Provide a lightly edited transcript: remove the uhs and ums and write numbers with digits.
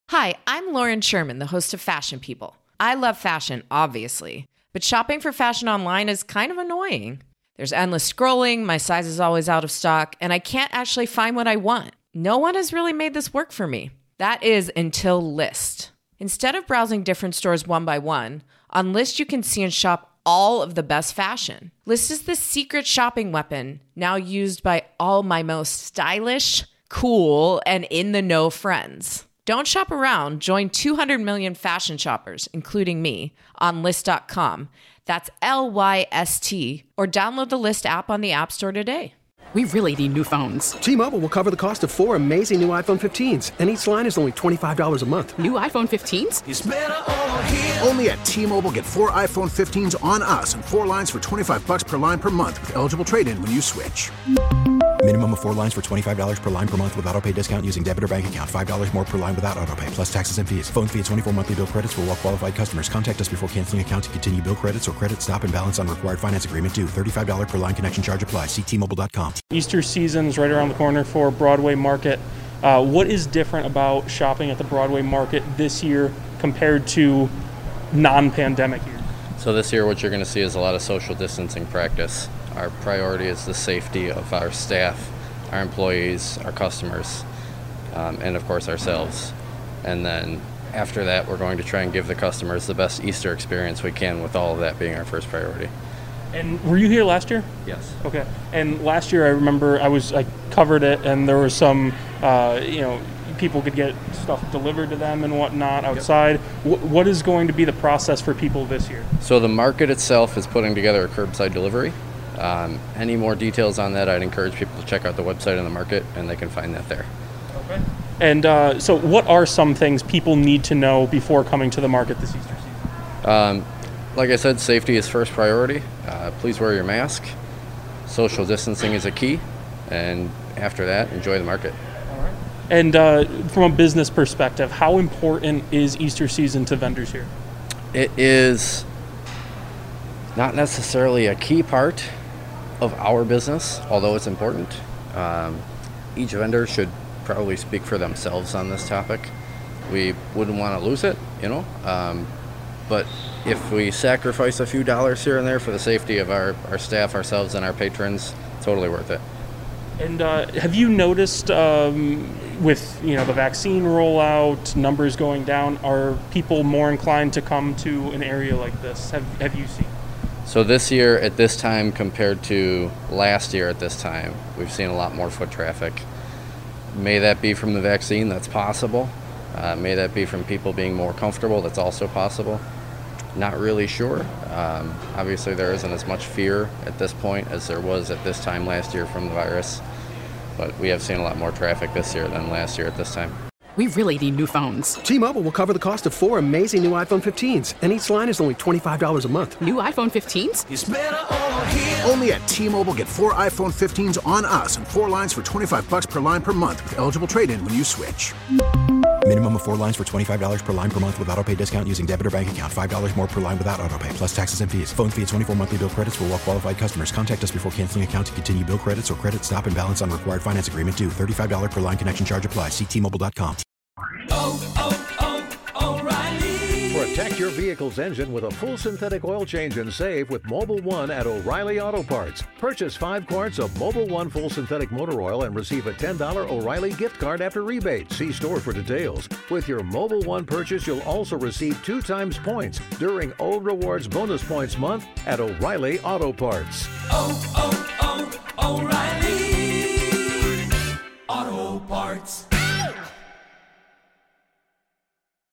Hi, I'm Lauren Sherman, the host of Fashion People. I love fashion, obviously, but shopping for fashion online is kind of annoying. There's endless scrolling, my size is always out of stock, and I can't actually find what I want. No one has really made this work for me. That is until Lyst. Instead of browsing different stores one by one, on Lyst you can see and shop all of the best fashion. Lyst is the secret shopping weapon, now used by all my most stylish, cool, and in-the-know friends. Don't shop around. Join 200 million fashion shoppers, including me, on Lyst.com. That's Lyst, or download the Lyst app on the App Store today. We really need new phones. T-Mobile will cover the cost of 4 amazing new iPhone 15s, and each line is only $25 a month. New iPhone 15s? It's better over here. Only at T-Mobile, get 4 iPhone 15s on us and 4 lines for $25 per line per month with eligible trade-in when you switch. Minimum of 4 lines for $25 per line per month with autopay discount using debit or bank account. $5 more per line without autopay, plus taxes and fees. Phone fee at 24 monthly bill credits for well-qualified customers. Contact us before canceling account to continue bill credits or credit stop and balance on required finance agreement due. $35 per line connection charge applies. See T-Mobile.com. Easter season's right around the corner for Broadway Market. What is different about shopping at the Broadway Market this year compared to non-pandemic years? So this year what you're going to see is a lot of social distancing practice. Our priority is the safety of our staff, our employees, our customers, and of course ourselves. And then after that, we're going to try and give the customers the best Easter experience we can, with all of that being our first priority. And were you here last year? Yes. Okay. And last year I remember I covered it, and there was some, people could get stuff delivered to them and whatnot outside. Yep. What is going to be the process for people this year? So the market itself is putting together a curbside delivery. Any more details on that, I'd encourage people to check out the website of the market, and they can find that there. Okay. And so what are some things people need to know before coming to the market this Easter season? Like I said, safety is first priority. Please wear your mask. Social distancing is a key. And after that, enjoy the market. All right. And from a business perspective, how important is Easter season to vendors here? It is not necessarily a key part of our business, although it's important. Each vendor should probably speak for themselves on this topic. We wouldn't want to lose it, but if we sacrifice a few dollars here and there for the safety of our staff, ourselves, and our patrons, totally worth it. And have you noticed with the vaccine rollout, numbers going down, are people more inclined to come to an area like this? Have you seen? So this year at this time compared to last year at this time, we've seen a lot more foot traffic. May that be from the vaccine? That's possible. May that be from people being more comfortable? That's also possible. Not really sure. Obviously there isn't as much fear at this point as there was at this time last year from the virus, but we have seen a lot more traffic this year than last year at this time. We really need new phones. T-Mobile will cover the cost of 4 amazing new iPhone 15s, and each line is only $25 a month. New iPhone 15s? It's better over here. Only at T-Mobile, get 4 iPhone 15s on us and 4 lines for $25 per line per month with eligible trade-in when you switch. Minimum of 4 lines for $25 per line per month with autopay discount using debit or bank account. $5 more per line without autopay, plus taxes and fees. Phone fee at 24 monthly bill credits for well-qualified customers. Contact us before canceling account to continue bill credits or credit stop and balance on required finance agreement due. $35 per line connection charge applies. See T-Mobile.com. O'Reilly. Protect your vehicle's engine with a full synthetic oil change and save with Mobil 1 at O'Reilly Auto Parts. Purchase 5 quarts of Mobil 1 full synthetic motor oil and receive a $10 O'Reilly gift card after rebate. See store for details. With your Mobil 1 purchase, you'll also receive 2 times points during O Rewards Bonus Points Month at O'Reilly Auto Parts. O'Reilly Auto Parts.